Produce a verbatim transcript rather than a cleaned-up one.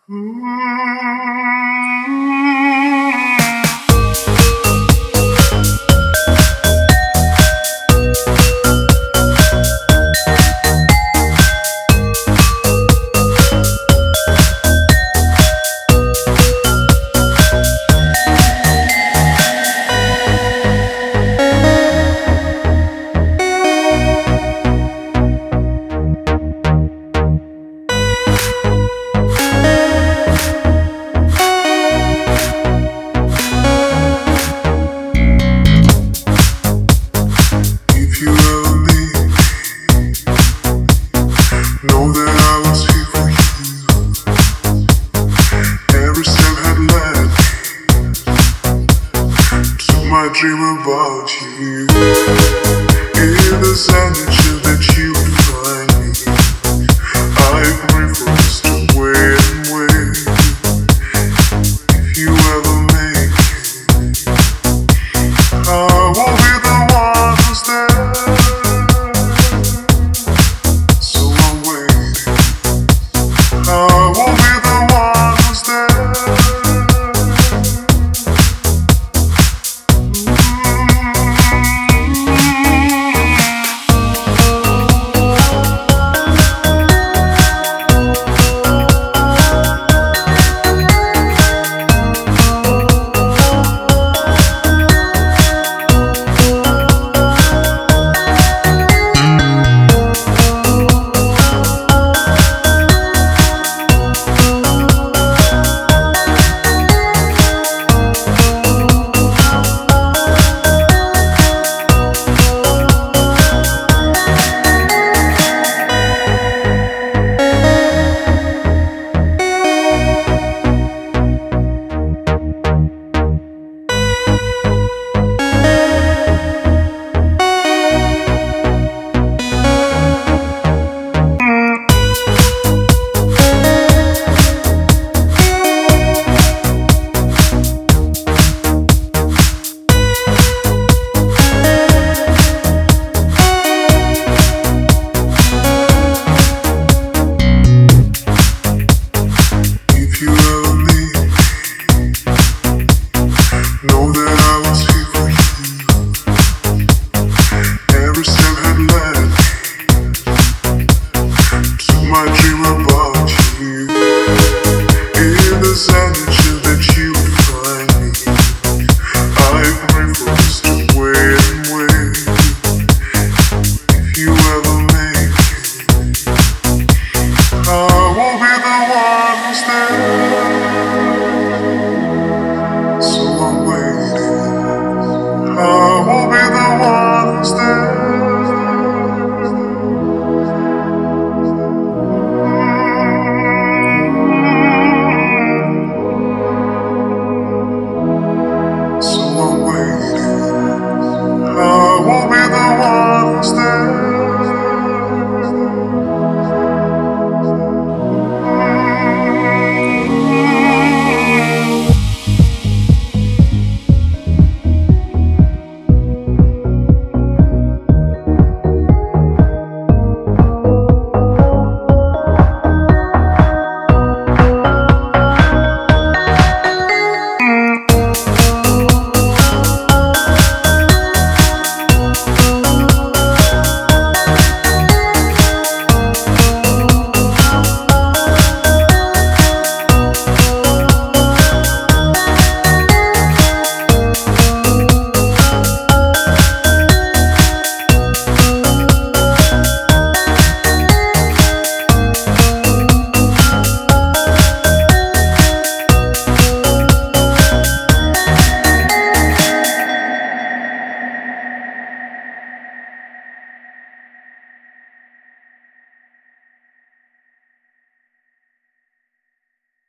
If you ever leave me, know that I was here for you. Every step had led me to my dream about you. If there's any chance that you would find me, I agree for us to wait and wait. If you ever make it, I will be the one who's there. So I'm waiting. I will be the one who's there. If you ever leave me, know that I was here for you. Every step had led me to my dream about you. If there's any